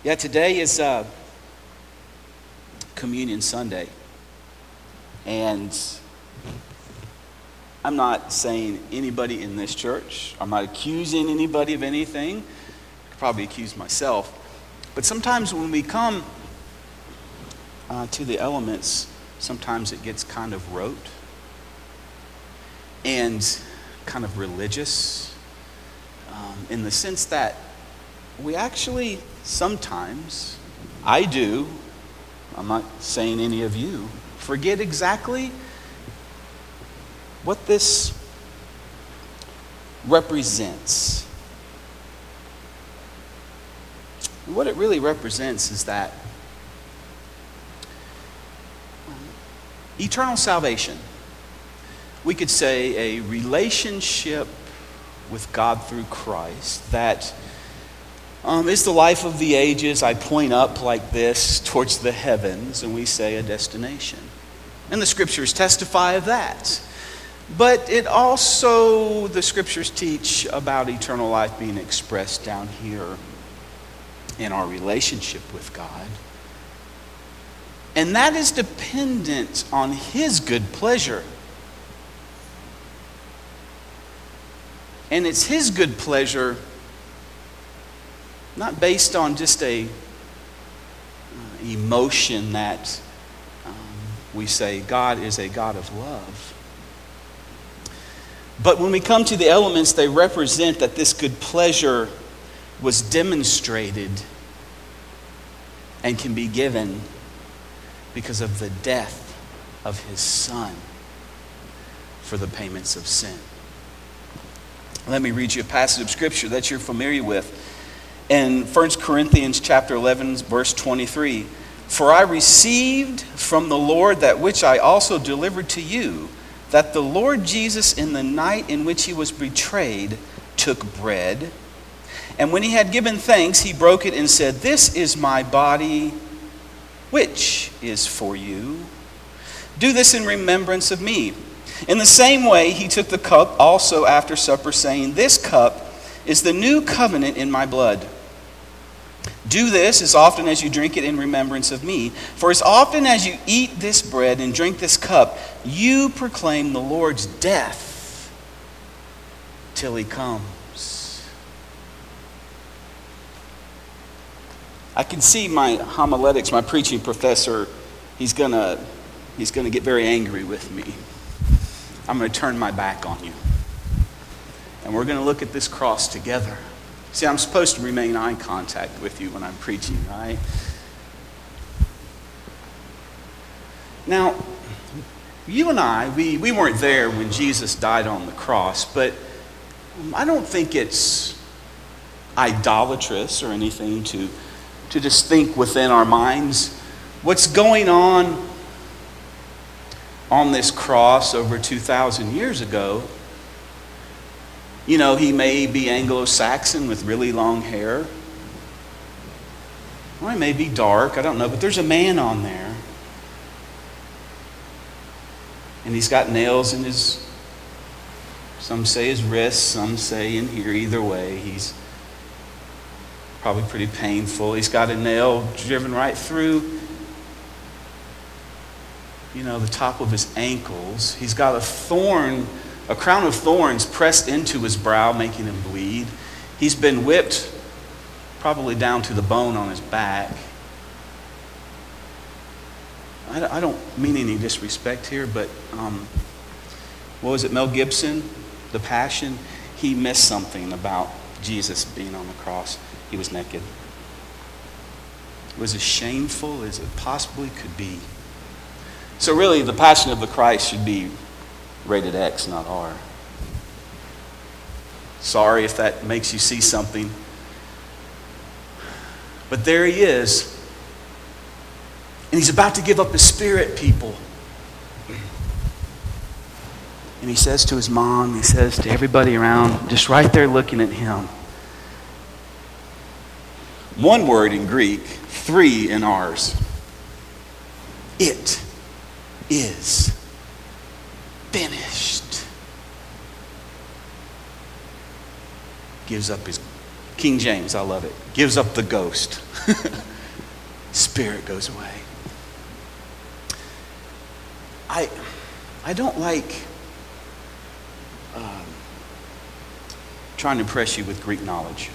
Yeah, today is Communion Sunday. And I'm not saying anybody in this church, I'm not accusing anybody of anything. I could probably accuse myself. But sometimes when we come to the elements, sometimes it gets kind of rote and kind of religious in the sense that we actually sometimes, I do, I'm not saying any of you, forget exactly what this represents. What it really represents is that eternal salvation, we could say a relationship with God through Christ that is the life of the ages. I point up like this towards the heavens, and we say a destination. And the scriptures testify of that. But it also, the scriptures teach about eternal life being expressed down here in our relationship with God. And that is dependent on His good pleasure. And it's His good pleasure not based on just a emotion that we say God is a God of love. But when we come to the elements, they represent that this good pleasure was demonstrated and can be given because of the death of His Son for the payments of sin. Let me read you a passage of Scripture that you're familiar with. In 1 Corinthians chapter 11, verse 23, "For I received from the Lord that which I also delivered to you, that the Lord Jesus in the night in which He was betrayed took bread. And when He had given thanks, He broke it and said, 'This is my body, which is for you. Do this in remembrance of me.' In the same way, He took the cup also after supper, saying, 'This cup is the new covenant in my blood. Do this as often as you drink it in remembrance of me. For as often as you eat this bread and drink this cup, you proclaim the Lord's death till He comes.'" I can see my homiletics, my preaching professor, he's gonna get very angry with me. I'm going to turn my back on you. And we're going to look at this cross together. See, I'm supposed to remain eye contact with you when I'm preaching, right? Now, you and I, we weren't there when Jesus died on the cross, but I don't think it's idolatrous or anything to just think within our minds what's going on this cross over 2,000 years ago. You know, He may be Anglo-Saxon with really long hair. Or He may be dark, I don't know, but there's a man on there. And He's got nails in his, some say his wrists, some say in here. Either way, He's probably pretty painful. He's got a nail driven right through, the top of His ankles. He's got a crown of thorns pressed into His brow, making Him bleed. He's been whipped probably down to the bone on His back. I don't mean any disrespect here, but what was it, Mel Gibson, The Passion? He missed something about Jesus being on the cross. He was naked. It was as shameful as it possibly could be. So really, the Passion of the Christ should be rated X, not R. Sorry if that makes you see something. But there He is. And He's about to give up His spirit, people. And He says to His mom, He says to everybody around, just right there looking at Him. One word in Greek, three in ours. It is finished. Gives up His King James, I love it. Gives up the ghost. Spirit goes away. I don't like trying to impress you with Greek knowledge.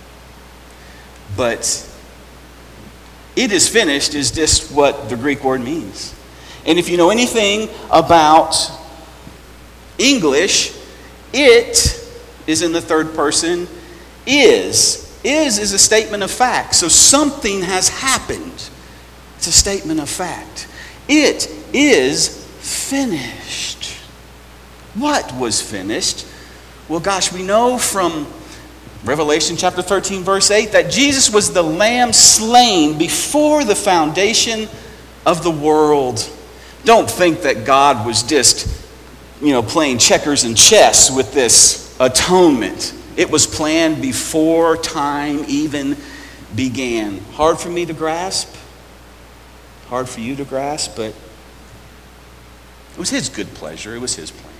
But it is finished is just what the Greek word means. And if you know anything about English, it is in the third person, is. Is a statement of fact. So something has happened. It's a statement of fact. It is finished. What was finished? Well, gosh, we know from Revelation chapter 13, verse 8, that Jesus was the lamb slain before the foundation of the world. Don't think that God was just, playing checkers and chess with this atonement. It was planned before time even began. Hard for me to grasp. Hard for you to grasp, but it was his good pleasure. It was his plan.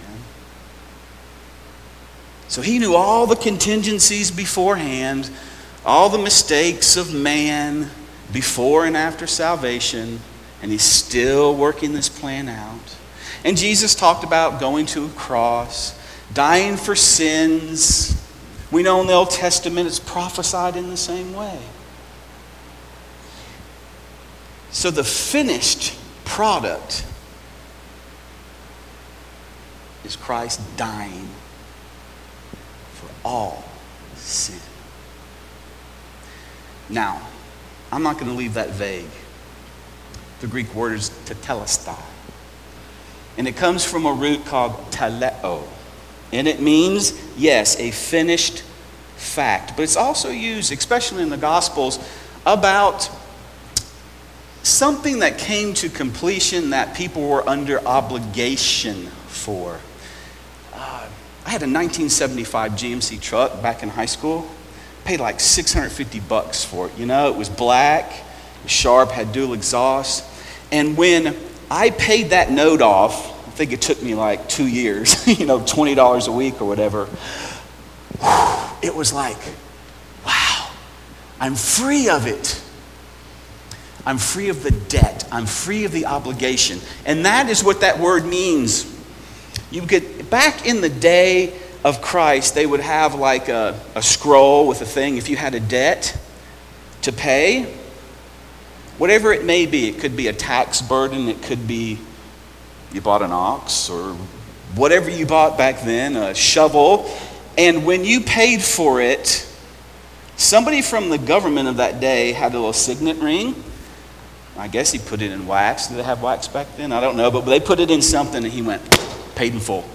So he knew all the contingencies beforehand, all the mistakes of man before and after salvation, and he's still working this plan out. And Jesus talked about going to a cross, dying for sins. We know in the Old Testament it's prophesied in the same way. So the finished product is Christ dying for all sin. Now, I'm not going to leave that vague. The Greek word is tetelestai. And it comes from a root called teleo. And it means, yes, a finished fact. But it's also used, especially in the Gospels, about something that came to completion that people were under obligation for. I had a 1975 GMC truck back in high school. Paid like $650 for it. It was black, it was sharp, had dual exhaust. And when I paid that note off, I think it took me like 2 years, $20 a week or whatever. It was like, wow, I'm free of it. I'm free of the debt. I'm free of the obligation. And that is what that word means. Back in the day of Christ, they would have like a scroll with a thing. If you had a debt to pay, whatever it may be, it could be a tax burden, it could be you bought an ox or whatever you bought back then, a shovel. And when you paid for it, somebody from the government of that day had a little signet ring. I guess he put it in wax. Did they have wax back then? I don't know, but they put it in something and he went, paid in full.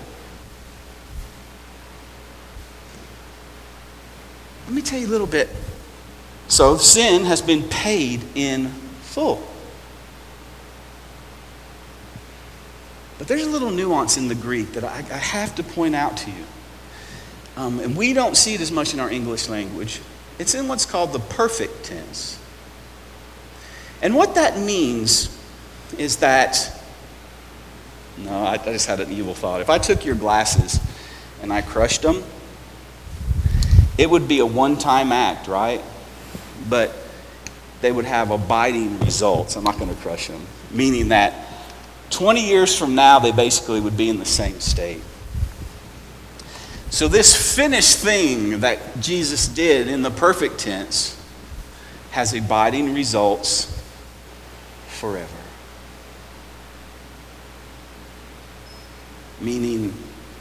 Let me tell you a little bit. So sin has been paid in full. But there's a little nuance in the Greek that I have to point out to you. And we don't see it as much in our English language. It's in what's called the perfect tense. And what that means is that, I just had an evil thought. If I took your glasses and I crushed them, it would be a one-time act, right? But they would have abiding results. I'm not going to crush them. Meaning that 20 years from now, they basically would be in the same state. So this finished thing that Jesus did in the perfect tense has abiding results forever. Meaning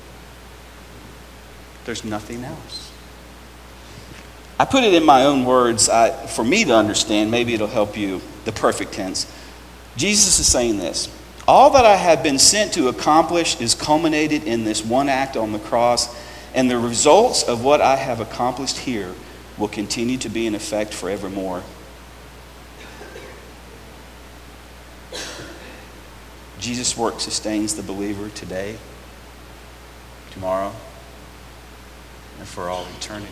there's nothing else. I put it in my own words for me to understand. Maybe it'll help you. The perfect tense. Jesus is saying this. All that I have been sent to accomplish is culminated in this one act on the cross, and the results of what I have accomplished here will continue to be in effect forevermore. Jesus' work sustains the believer today, tomorrow, and for all eternity.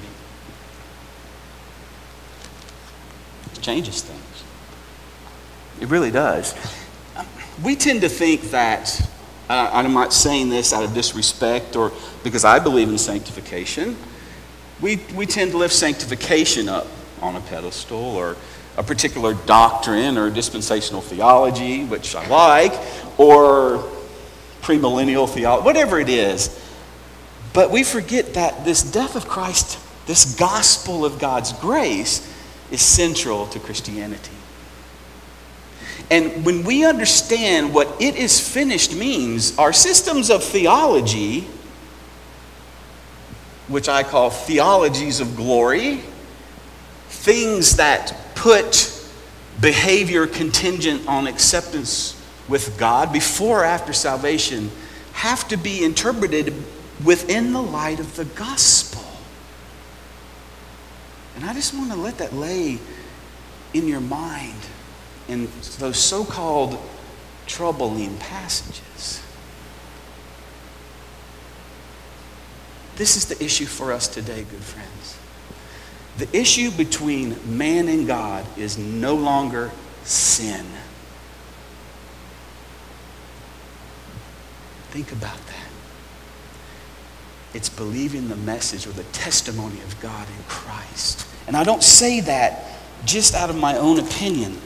It changes things. It really does. We tend to think that, I'm not saying this out of disrespect or because I believe in sanctification, we tend to lift sanctification up on a pedestal or a particular doctrine or dispensational theology, which I like, or premillennial theology, whatever it is. But we forget that this death of Christ, this gospel of God's grace, is central to Christianity. And when we understand what "it is finished" means, our systems of theology, which I call theologies of glory, things that put behavior contingent on acceptance with God before or after salvation, have to be interpreted within the light of the gospel. And I just want to let that lay in your mind in those so-called troubling passages. This is the issue for us today, good friends. The issue between man and God is no longer sin. Think about that. It's believing the message or the testimony of God in Christ. And I don't say that just out of my own opinion.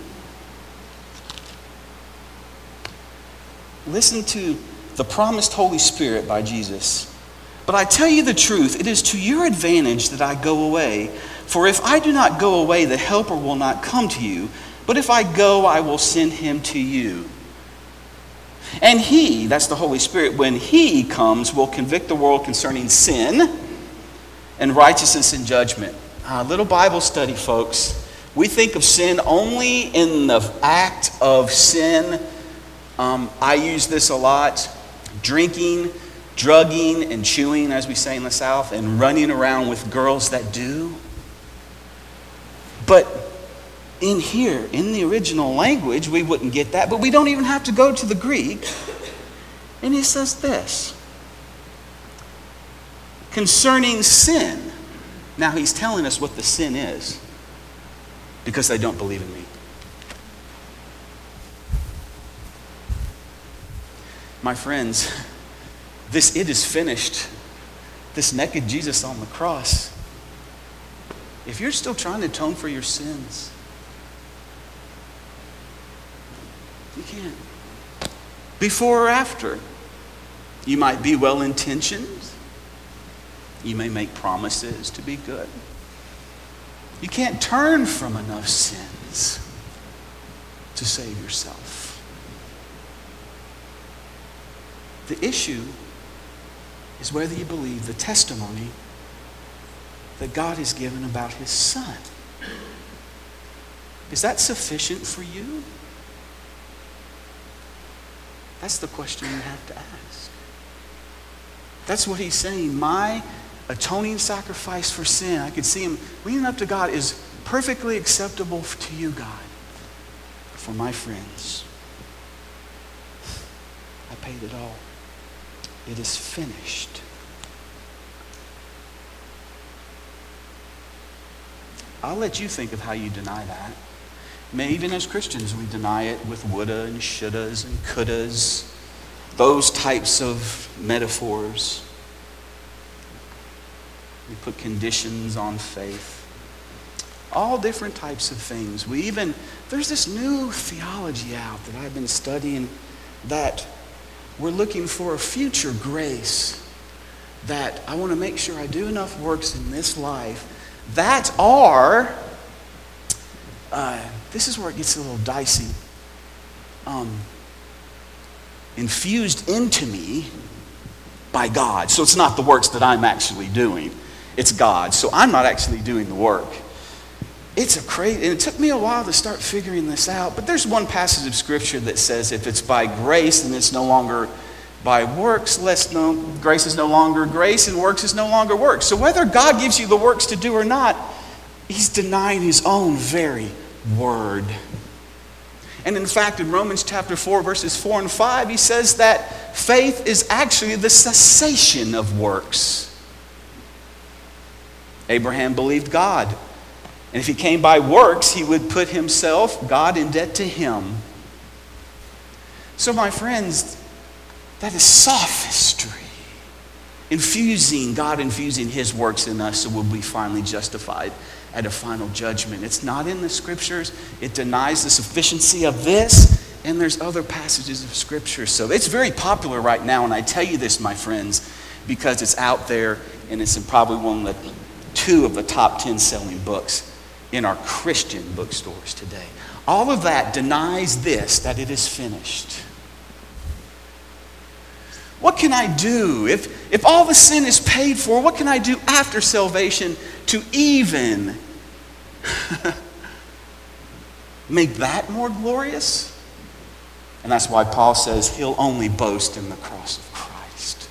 Listen to the promised Holy Spirit by Jesus. "But I tell you the truth, it is to your advantage that I go away. For if I do not go away, the Helper will not come to you. But if I go, I will send him to you. And he," that's the Holy Spirit, "when he comes, will convict the world concerning sin and righteousness and judgment." Little Bible study, folks. We think of sin only in the act of sin. I use this a lot. Drinking, drugging, and chewing, as we say in the South, and running around with girls that do. But in here, in the original language, we wouldn't get that, but we don't even have to go to the Greek. And he says this, concerning sin. Now he's telling us what the sin is, because they don't believe in me. My friends, this "it is finished," this naked Jesus on the cross, if you're still trying to atone for your sins, you can't. Before or after, you might be well-intentioned. You may make promises to be good. You can't turn from enough sins to save yourself. The issue is whether you believe the testimony that God has given about his Son. Is that sufficient for you? That's the question you have to ask. That's what he's saying. My atoning sacrifice for sin, I could see him leaning up to God, is perfectly acceptable to you, God. For my friends, I paid it all. It is finished. I'll let you think of how you deny that. Maybe even as Christians, we deny it with woulda and shouldas and couldas, those types of metaphors. We put conditions on faith. All different types of things. There's this new theology out that I've been studying, that we're looking for a future grace, that I want to make sure I do enough works in this life that are, this is where it gets a little dicey, infused into me by God. So it's not the works that I'm actually doing. It's God. So I'm not actually doing the work. It's a crazy, and it took me a while to start figuring this out, but there's one passage of Scripture that says if it's by grace, then it's no longer by works. Grace is no longer grace, and works is no longer works. So whether God gives you the works to do or not, he's denying his own very word. And in fact, in Romans chapter 4, verses 4 and 5, he says that faith is actually the cessation of works. Abraham believed God. And if he came by works, he would put himself, God, in debt to him. So my friends, that is sophistry. God infusing his works in us so we'll be finally justified. at a final judgment. It's not in the scriptures. It denies the sufficiency of this, and there's other passages of scripture. So it's very popular right now, and I tell you this, my friends, because it's out there, and it's in probably one of the 2 of the top 10 selling books in our Christian bookstores today. All of that denies this, that it is finished. What can I do? If all the sin is paid for, what can I do after salvation to even make that more glorious? And that's why Paul says he'll only boast in the cross of Christ.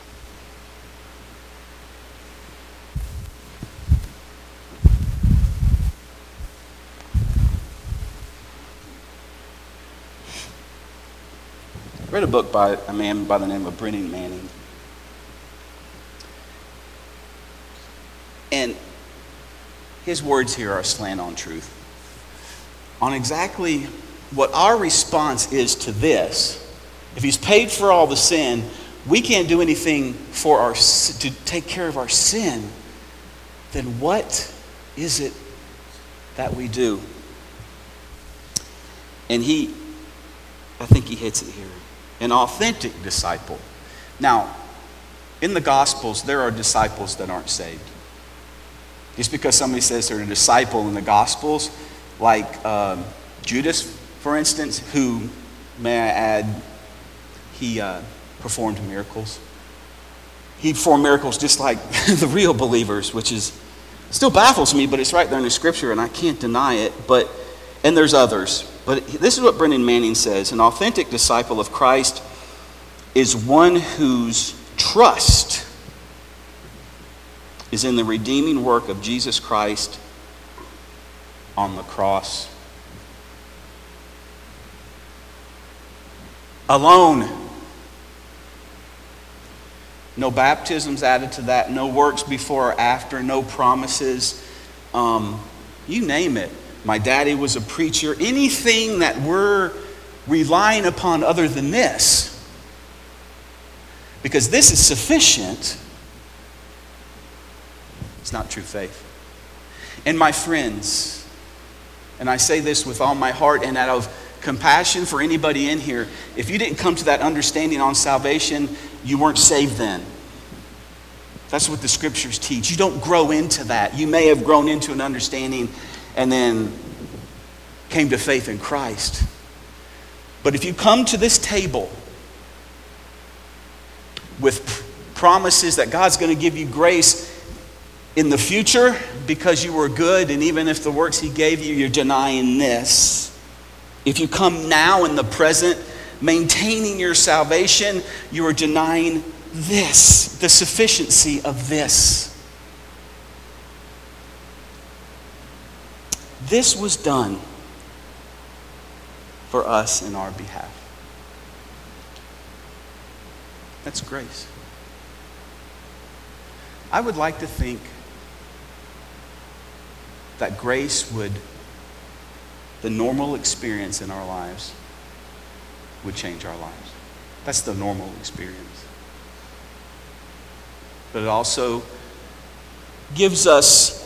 I read a book by a man by the name of Brennan Manning. And his words here are a slant on truth. On exactly what our response is to this. If he's paid for all the sin, we can't do anything to take care of our sin. Then what is it that we do? And I think he hits it here. An authentic disciple. Now, in the Gospels, there are disciples that aren't saved. Just because somebody says they're a disciple in the Gospels, like Judas, for instance, who, may I add, he performed miracles. He performed miracles just like the real believers, which still baffles me, but it's right there in the scripture, and I can't deny it. And there's others. But this is what Brennan Manning says. An authentic disciple of Christ is one whose trust is in the redeeming work of Jesus Christ on the cross alone. No baptisms added to that, no works before or after, no promises. You name it. My daddy was a preacher. Anything that we're relying upon other than this, because this is sufficient, it's not true faith. And my friends, and I say this with all my heart and out of compassion for anybody in here, if you didn't come to that understanding on salvation, you weren't saved then. That's what the scriptures teach. You don't grow into that. You may have grown into an understanding and then came to faith in Christ. But if you come to this table with promises that God's going to give you grace in the future because you were good, and even if the works he gave you, you're denying this. If you come now in the present, maintaining your salvation, you are denying this, the sufficiency of this. This was done for us in our behalf. That's grace. I would like to think that grace the normal experience in our lives would change our lives. That's the normal experience. But it also gives us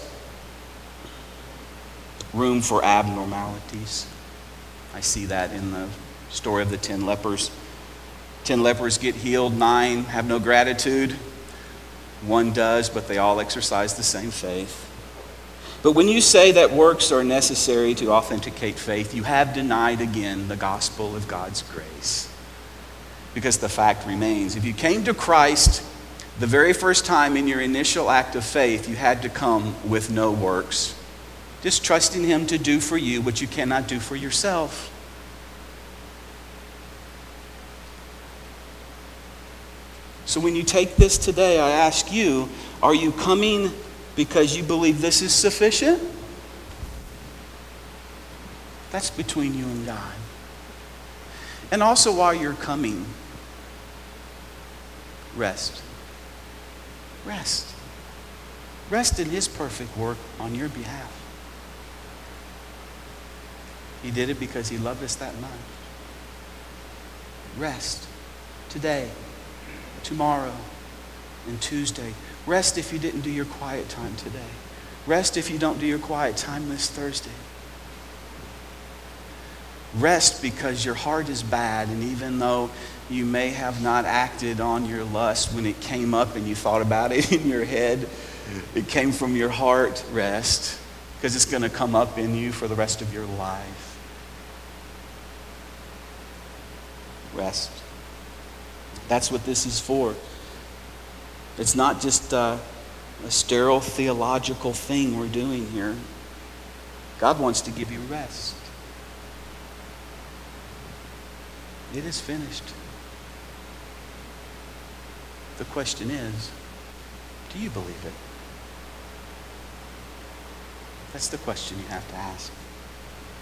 room for abnormalities. I see that in the story of the 10 lepers. 10 lepers get healed, 9 have no gratitude. 1 does, but they all exercise the same faith. But when you say that works are necessary to authenticate faith, you have denied again the gospel of God's grace. Because the fact remains, if you came to Christ the very first time in your initial act of faith, you had to come with no works. Just trusting him to do for you what you cannot do for yourself. So when you take this today, I ask you, are you coming because you believe this is sufficient? That's between you and God. And also while you're coming, rest. Rest. Rest in his perfect work on your behalf. He did it because he loved us that much. Rest today, tomorrow, and Tuesday. Rest if you didn't do your quiet time today. Rest if you don't do your quiet time this Thursday. Rest because your heart is bad, and even though you may have not acted on your lust when it came up and you thought about it in your head, it came from your heart. Rest, because it's going to come up in you for the rest of your life. Rest. That's what this is for. It's not just a sterile theological thing we're doing here. God wants to give you rest. It is finished. The question is, do you believe it? That's the question you have to ask.